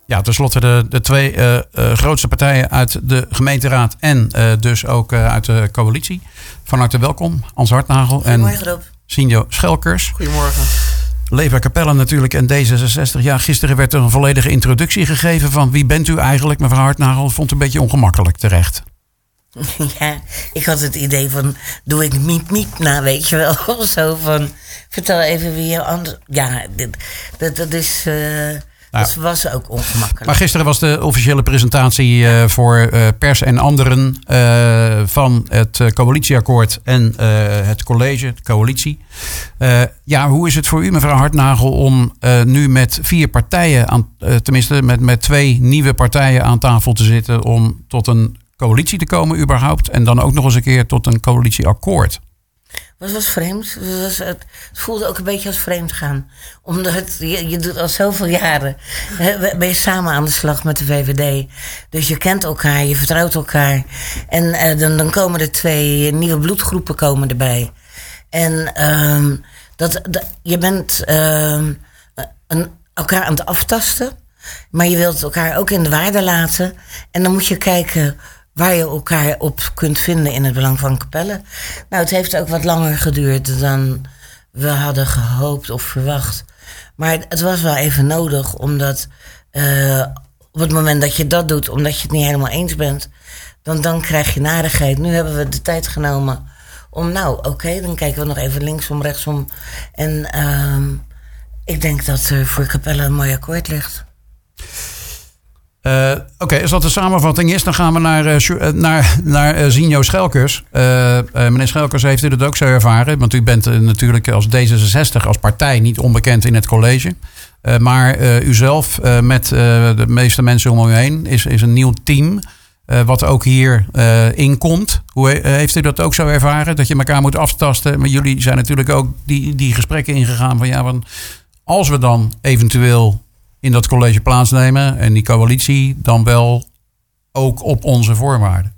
Ja, tenslotte de twee grootste partijen uit de gemeenteraad en dus ook uit de coalitie. Van harte welkom, Ans Hartnagel en Sinjo Schelkers. Goedemorgen. Leefbaar Capelle natuurlijk en D66. Ja, gisteren werd er een volledige introductie gegeven van wie bent u eigenlijk, mevrouw Hartnagel. Vond het een beetje ongemakkelijk terecht. Ja, ik had het idee van, doe ik miep na, weet je wel. Of zo van, vertel even wie je anders... Ja, dat is... Dat was ook ongemakkelijk. Maar gisteren was de officiële presentatie voor pers en anderen van het coalitieakkoord en het college, de coalitie. Hoe is het voor u, mevrouw Hartnagel, om nu met 4 partijen, tenminste met 2 nieuwe partijen aan tafel te zitten om tot een coalitie te komen überhaupt en dan ook nog eens een keer tot een coalitieakkoord? Het was vreemd. Het voelde ook een beetje als vreemd gaan. Omdat je doet al zoveel jaren. Ben je samen aan de slag met de VVD. Dus je kent elkaar, je vertrouwt elkaar. En dan komen er 2 nieuwe bloedgroepen komen erbij. En je bent elkaar aan het aftasten. Maar je wilt elkaar ook in de waarde laten. En dan moet je kijken waar je elkaar op kunt vinden in het belang van Capelle. Nou, het heeft ook wat langer geduurd dan we hadden gehoopt of verwacht. Maar het was wel even nodig, omdat op het moment dat je dat doet, omdat je het niet helemaal eens bent, dan krijg je narigheid. Nu hebben we de tijd genomen om, dan kijken we nog even linksom, rechtsom. En ik denk dat er voor Capelle een mooi akkoord ligt. Als dat de samenvatting is, dan gaan we naar Sinjo Schelkers. Meneer Schelkers, heeft u dat ook zo ervaren? Want u bent natuurlijk als D66, als partij niet onbekend in het college. Maar u zelf met de meeste mensen om u heen is een nieuw team. Wat ook hier inkomt. Hoe heeft u dat ook zo ervaren? Dat je elkaar moet aftasten. Maar jullie zijn natuurlijk ook die gesprekken ingegaan van als we dan eventueel in dat college plaatsnemen en die coalitie dan wel ook op onze voorwaarden.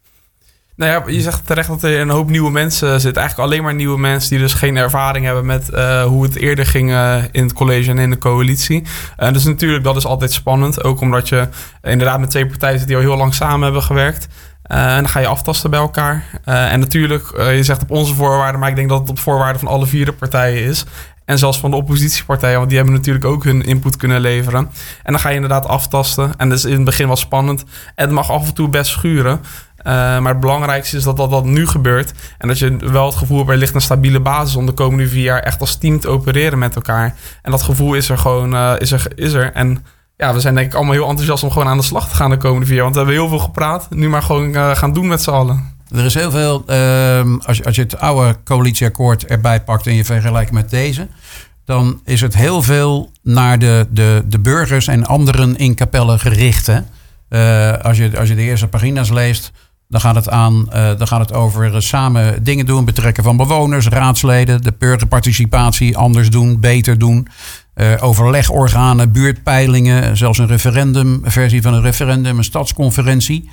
Nou ja, je zegt terecht dat er een hoop nieuwe mensen zitten. Eigenlijk alleen maar nieuwe mensen die dus geen ervaring hebben met hoe het eerder ging in het college en in de coalitie. Dus natuurlijk, dat is altijd spannend. Ook omdat je inderdaad met 2 partijen zit die al heel lang samen hebben gewerkt. En dan ga je aftasten bij elkaar. En natuurlijk, je zegt op onze voorwaarden, maar ik denk dat het op voorwaarden van alle 4 partijen is. En zelfs van de oppositiepartijen, want die hebben natuurlijk ook hun input kunnen leveren. En dan ga je inderdaad aftasten. En dat is in het begin wel spannend. En het mag af en toe best schuren. Maar het belangrijkste is dat nu gebeurt. En dat je wel het gevoel hebt, er ligt een stabiele basis om de komende 4 jaar echt als team te opereren met elkaar. En dat gevoel is er gewoon, is er. En ja, we zijn denk ik allemaal heel enthousiast om gewoon aan de slag te gaan de komende 4 jaar. Want we hebben heel veel gepraat. Nu maar gewoon gaan doen met z'n allen. Er is heel veel, als je het oude coalitieakkoord erbij pakt en je vergelijkt met deze, dan is het heel veel naar de burgers en anderen in Capelle gericht. Hè? Als je de eerste pagina's leest, dan gaat het over samen dingen doen, betrekken van bewoners, raadsleden, de burgerparticipatie anders doen, beter doen. Overlegorganen, buurtpeilingen, zelfs een versie van een referendum, een stadsconferentie.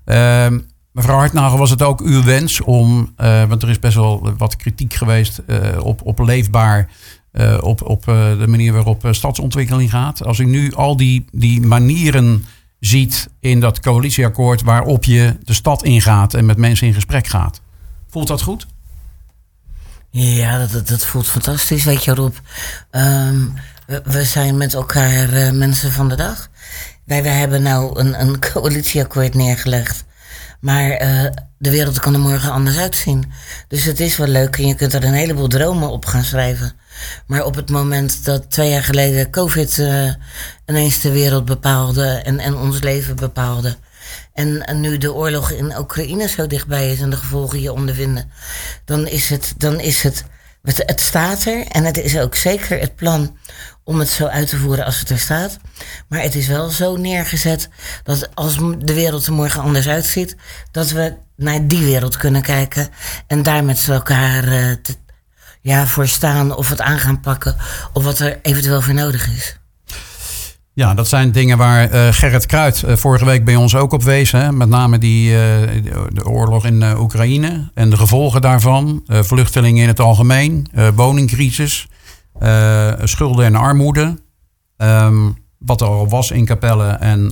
Mevrouw Hartnagel, was het ook uw wens om, want er is best wel wat kritiek geweest op leefbaar, op de manier waarop stadsontwikkeling gaat. Als u nu al die manieren ziet in dat coalitieakkoord waarop je de stad ingaat en met mensen in gesprek gaat. Voelt dat goed? Ja, dat voelt fantastisch, weet je Rob. We zijn met elkaar mensen van de dag. Wij hebben nou een coalitieakkoord neergelegd. Maar de wereld kan er morgen anders uitzien. Dus het is wel leuk en je kunt er een heleboel dromen op gaan schrijven. Maar op het moment dat 2 jaar geleden COVID ineens de wereld bepaalde en ons leven bepaalde. En nu de oorlog in Oekraïne zo dichtbij is en de gevolgen hier ondervinden. Dan is het staat er en het is ook zeker het plan om het zo uit te voeren als het er staat. Maar het is wel zo neergezet dat als de wereld er morgen anders uitziet, dat we naar die wereld kunnen kijken en daar met elkaar voor staan of het aan gaan pakken of wat er eventueel voor nodig is. Ja, dat zijn dingen waar Gerrit Kruijt vorige week bij ons ook op wees. Hè? Met name de oorlog in Oekraïne en de gevolgen daarvan. Vluchtelingen in het algemeen, woningcrisis, schulden en armoede. wat er al was in Capelle en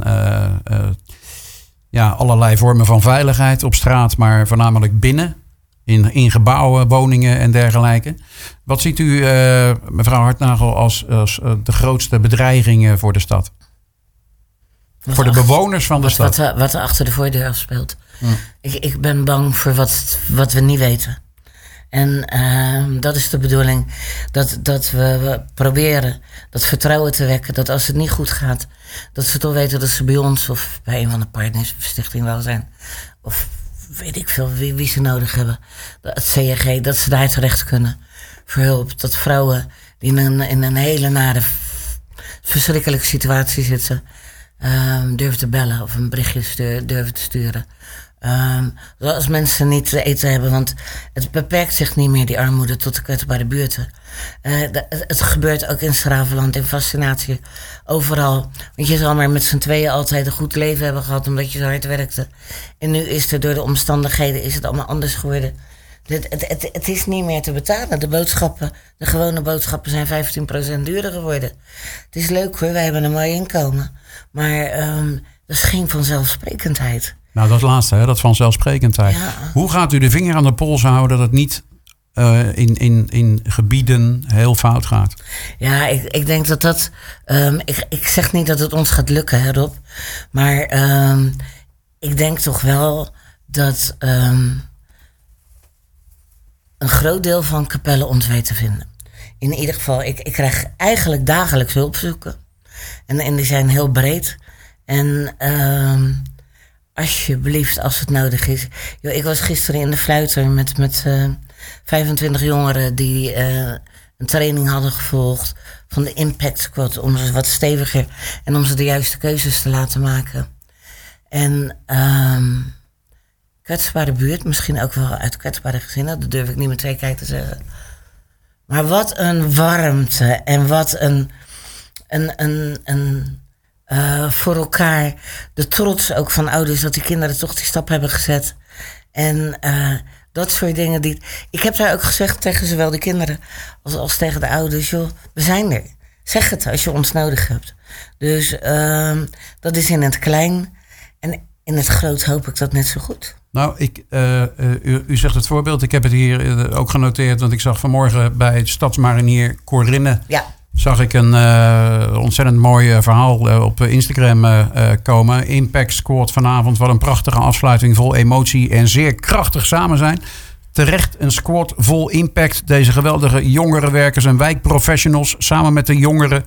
allerlei vormen van veiligheid op straat, maar voornamelijk binnen. In gebouwen, woningen en dergelijke. Wat ziet u, mevrouw Hartnagel, als de grootste bedreigingen voor de stad? Voor de bewoners van de stad? Wat er achter de voordeur afspeelt. Ik ben bang voor wat we niet weten. En dat is de bedoeling. Dat we proberen dat vertrouwen te wekken. Dat als het niet goed gaat, dat ze toch weten dat ze bij ons of bij een van de partners of Stichting Welzijn of weet ik veel wie ze nodig hebben. Het CRG, dat ze daar terecht kunnen voor hulp. Dat vrouwen die in een hele nare, verschrikkelijke situatie zitten, durven te bellen of een berichtje durven te sturen. Als mensen niet te eten hebben, want het beperkt zich niet meer, die armoede, tot de kwetsbare buurten. Het gebeurt ook in 's Gravenland, in Fascinatie, overal. Want je zal maar met z'n tweeën altijd een goed leven hebben gehad, omdat je zo hard werkte. En nu is er door de omstandigheden is het allemaal anders geworden. Het is niet meer te betalen. De gewone boodschappen zijn 15% duurder geworden. Het is leuk hoor, wij hebben een mooi inkomen. Maar dat is geen vanzelfsprekendheid. Nou, dat laatste, hè, dat vanzelfsprekendheid. Ja. Hoe gaat u de vinger aan de pols houden dat het niet in gebieden heel fout gaat? Ja, ik denk dat... ik zeg niet dat het ons gaat lukken, hè, Rob. Maar ik denk toch wel dat een groot deel van Capelle ons weet te vinden. In ieder geval, ik krijg eigenlijk dagelijks hulpverzoeken. En die zijn heel breed. En alsjeblieft, als het nodig is. Yo, ik was gisteren in de Fluiter met 25 jongeren die een training hadden gevolgd van de Impact Squad, om ze wat steviger en om ze de juiste keuzes te laten maken. En kwetsbare buurt, misschien ook wel uit kwetsbare gezinnen, dat durf ik niet met 2 keer te zeggen. Maar wat een warmte en wat een voor elkaar, de trots ook van ouders dat die kinderen toch die stap hebben gezet. En dat soort dingen. Ik heb daar ook gezegd tegen zowel de kinderen als tegen de ouders. Joh, we zijn er. Zeg het als je ons nodig hebt. Dus dat is in het klein. En in het groot hoop ik dat net zo goed. Nou, u zegt het voorbeeld. Ik heb het hier ook genoteerd. Want ik zag vanmorgen bij het stadsmarinier Corinne... Ja. Zag ik een ontzettend mooi verhaal op Instagram komen. Impact Squad vanavond. Wat een prachtige afsluiting vol emotie en zeer krachtig samen zijn. Terecht een squad vol impact. Deze geweldige jongerenwerkers en wijkprofessionals samen met de jongeren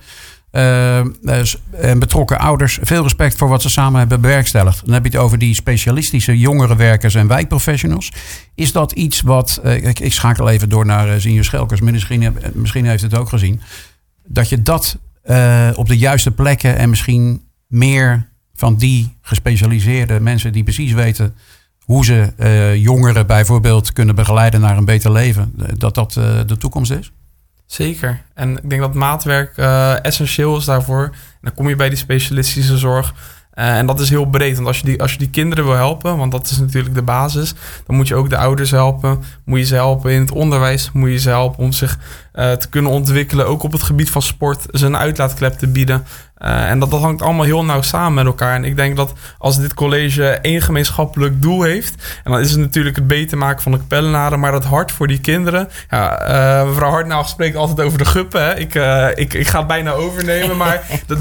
en betrokken ouders. Veel respect voor wat ze samen hebben bewerkstelligd. Dan heb je het over die specialistische jongerenwerkers en wijkprofessionals. Is dat iets wat... ik schakel even door naar Sinjeur Schelkers. Misschien heeft het ook gezien. Dat je dat op de juiste plekken en misschien meer van die gespecialiseerde mensen die precies weten hoe ze jongeren bijvoorbeeld kunnen begeleiden naar een beter leven, dat de toekomst is? Zeker. En ik denk dat maatwerk essentieel is daarvoor. En dan kom je bij die specialistische zorg. En dat is heel breed. Want als je die kinderen wil helpen, want dat is natuurlijk de basis, dan moet je ook de ouders helpen. Moet je ze helpen in het onderwijs. Moet je ze helpen om zich te kunnen ontwikkelen. Ook op het gebied van sport. Ze een uitlaatklep te bieden. En dat hangt allemaal heel nauw samen met elkaar. En ik denk dat als dit college één gemeenschappelijk doel heeft, en dan is het natuurlijk het beter maken van de Capellenaren, maar dat hart voor die kinderen. Ja, mevrouw Hartnagel spreekt altijd over de guppen. Hè? Ik ga het bijna overnemen. Maar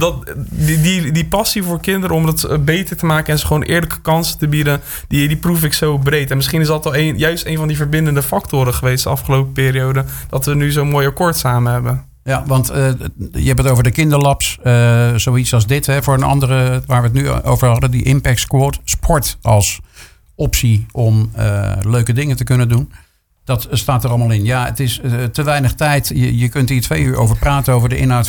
die passie voor kinderen om het beter te maken en ze gewoon eerlijke kansen te bieden, die proef ik zo breed. En misschien is dat wel juist een van die verbindende factoren geweest de afgelopen periode, dat we nu zo'n mooi akkoord samen hebben. Ja, want je hebt het over de kinderlabs, zoiets als dit. Hè, voor een andere, waar we het nu over hadden, die Impact Squad. Sport als optie om leuke dingen te kunnen doen. Dat staat er allemaal in. Ja, het is te weinig tijd. Je kunt hier 2 uur over praten, over de inhoud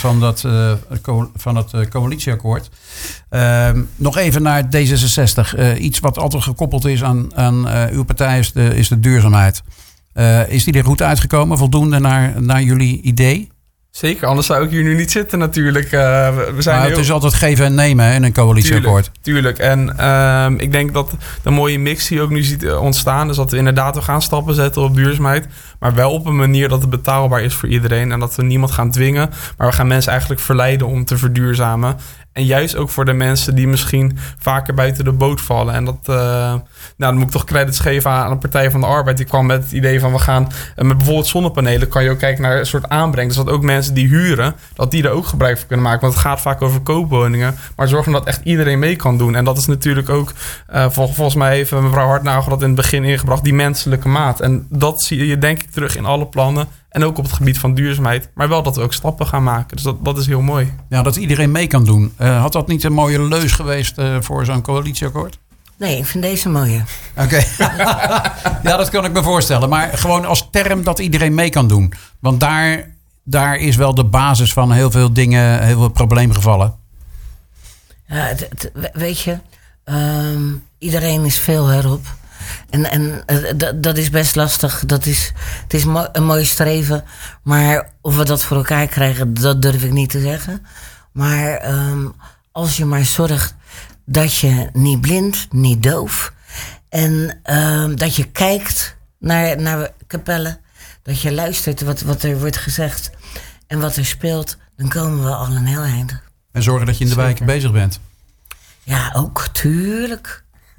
van het coalitieakkoord. Nog even naar D66. Iets wat altijd gekoppeld is aan uw partij is de duurzaamheid. Is die er goed uitgekomen? Voldoende naar jullie idee? Zeker, anders zou ik hier nu niet zitten natuurlijk. Het is altijd geven en nemen in een coalitieakkoord. Tuurlijk. En ik denk dat de mooie mix die je ook nu ziet ontstaan, is dat we inderdaad gaan stappen zetten op duurzaamheid, maar wel op een manier dat het betaalbaar is voor iedereen en dat we niemand gaan dwingen, maar we gaan mensen eigenlijk verleiden om te verduurzamen. En juist ook voor de mensen die misschien vaker buiten de boot vallen. En dan moet ik toch credits geven aan de Partij van de Arbeid. Die kwam met het idee van we gaan met bijvoorbeeld zonnepanelen kan je ook kijken naar een soort aanbreng. Dus dat ook mensen die huren, dat die er ook gebruik van kunnen maken. Want het gaat vaak over koopwoningen. Maar zorgen dat echt iedereen mee kan doen. En dat is natuurlijk ook, volgens mij heeft mevrouw Hartnagel dat in het begin ingebracht, die menselijke maat. En dat zie je denk ik terug in alle plannen. En ook op het gebied van duurzaamheid. Maar wel dat we ook stappen gaan maken. Dus dat is heel mooi. Ja, dat iedereen mee kan doen. Had dat niet een mooie leus geweest voor zo'n coalitieakkoord? Nee, ik vind deze mooier. Oké. Ja, dat kan ik me voorstellen. Maar gewoon als term dat iedereen mee kan doen. Want daar is wel de basis van heel veel dingen, heel veel probleemgevallen. Ja, weet je, iedereen is veel erop. En dat is best lastig. Het is een mooi streven. Maar of we dat voor elkaar krijgen, dat durf ik niet te zeggen. Maar als je maar zorgt dat je niet blind, niet doof. En dat je kijkt naar Capelle. Dat je luistert wat er wordt gezegd. En wat er speelt. Dan komen we al een heel eind. En zorgen dat je in de wijken bezig bent. Ja, ook, tuurlijk.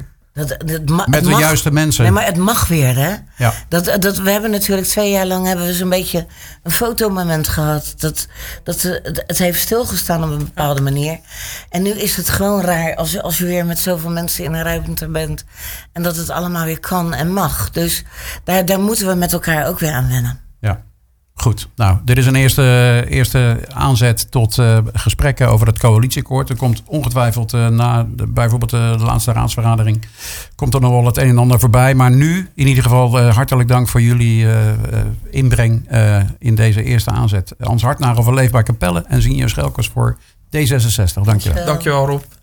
Met de juiste mensen. Nee, maar het mag weer, hè? Ja. We hebben natuurlijk 2 jaar lang zo'n beetje een fotomoment gehad. Het heeft stilgestaan op een bepaalde manier. En nu is het gewoon raar als je weer met zoveel mensen in een ruimte bent. En dat het allemaal weer kan en mag. Dus daar moeten we met elkaar ook weer aan wennen. Ja. Goed, nou, dit is een eerste aanzet tot gesprekken over het coalitieakkoord. Er komt ongetwijfeld bijvoorbeeld de laatste raadsvergadering, komt er nog wel het een en ander voorbij. Maar nu in ieder geval hartelijk dank voor jullie inbreng in deze eerste aanzet. Hans Hartnagel van Leefbaar Capelle en Sinjo Schelkers voor D66. Dankjewel. Dankjewel Rob.